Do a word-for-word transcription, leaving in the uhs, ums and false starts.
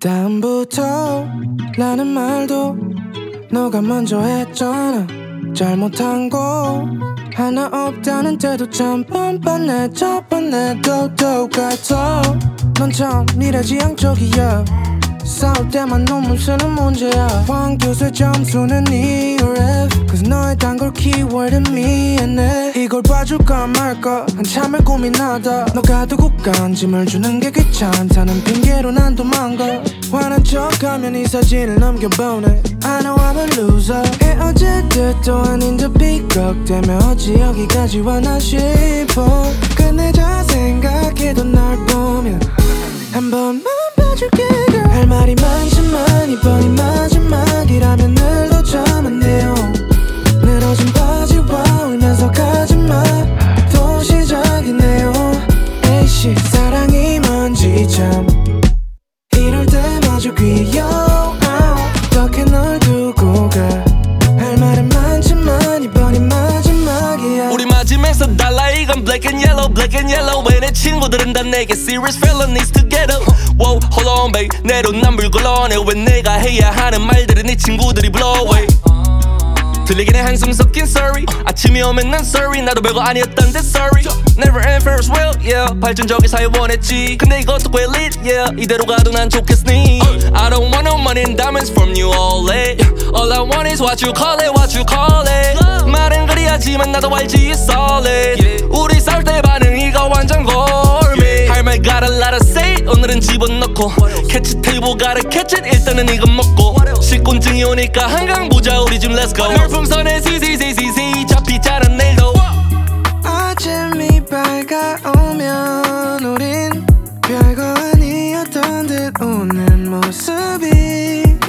다음부터 라는 말도 너가 먼저 했잖아. 잘못한 거 하나 없다는 때도 참 뻔뻔해. 저번에도 똑같아. 넌 참 미래지향적이야. 싸울 때만 논문 쓰는 문제야. 황교수의 점수는 이 에프 Cause 너의 단골 키워드는 미안해. 이걸 봐줄까 말까 한참을 고민하다 너가 두고 간 짐을 주는 게 귀찮다는 핑계로 난 도망가. 화난 척하면 이 사진을 넘겨보내. I know I'm a loser. 헤어질 듯도 아닌 듯 삐걱대며 어찌 여기까지 왔나 싶어. 끝내자 생각해도 날 보면 한 번만 봐줄게 girl. 할 말이 많지만 이번이 마지막이라면 늘도 참았네요. 늘어진 바지와 울면서 가지마 또 시작이네요. 에이씨 사랑이 뭔지 참 이럴 때 마저 귀여워. 어떻게 널 두고 가. 할 말은 많지만 이번이 마지막이야. 우리 맞으면서 달라 이건 black and yellow black and yellow. 왜 내 친구들은 다 내게 serious felonies together. Whoa hold on babe 내로남불 걸러내. 왜 내가 해야 하는 말들은 네 친구들이 blow away. 들리긴 해 한숨 섞인 sorry. 아침이 오면 난 sorry. 나도 별거 아니었단데 sorry. Never end first wheel yeah. 발전적인 사회 원했지. 근데 이것도 꽤 lit yeah. 이대로 가도 난 좋겠으니 I don't want no money and diamonds from you all it. All I want is what you call it what you call it. 말은 그리하지만 나도 알지 it's solid. 우리 싸울 때 반응이가 완전 골미. 할 말 got a lot of say 오늘은 집어넣고 catch table gotta catch it. 일단은 이건 먹고 식곤증이 오니까 한강 보자 우리 집 let's go. 별풍선에 씨씨씨씨씨 잡히잖아 내일도. 아침이 밝아오면 우린 별거 아니었던 듯 오는 모습이